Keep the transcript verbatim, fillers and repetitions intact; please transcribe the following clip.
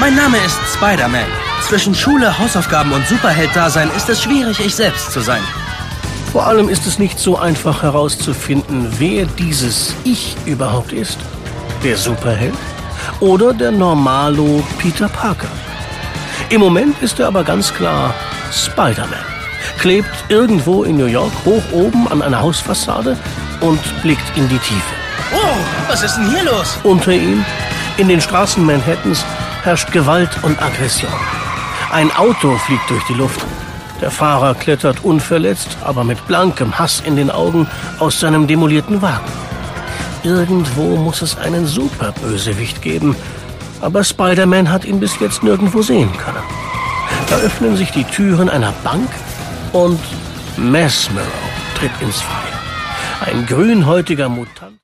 Mein Name ist Spider-Man. Zwischen Schule, Hausaufgaben und Superheld-Dasein ist es schwierig, ich selbst zu sein. Vor allem ist es nicht so einfach herauszufinden, wer dieses Ich überhaupt ist. Der Superheld oder der Normalo Peter Parker. Im Moment ist er aber ganz klar Spider-Man. Klebt irgendwo in New York hoch oben an einer Hausfassade und blickt in die Tiefe. Oh, was ist denn hier los? Unter ihm, in den Straßen Manhattans, herrscht Gewalt und Aggression. Ein Auto fliegt durch die Luft. Der Fahrer klettert unverletzt, aber mit blankem Hass in den Augen aus seinem demolierten Wagen. Irgendwo muss es einen Superbösewicht geben, aber Spider-Man hat ihn bis jetzt nirgendwo sehen können. Da öffnen sich die Türen einer Bank und Mesmero tritt ins Freie. Ein grünhäutiger Mutant.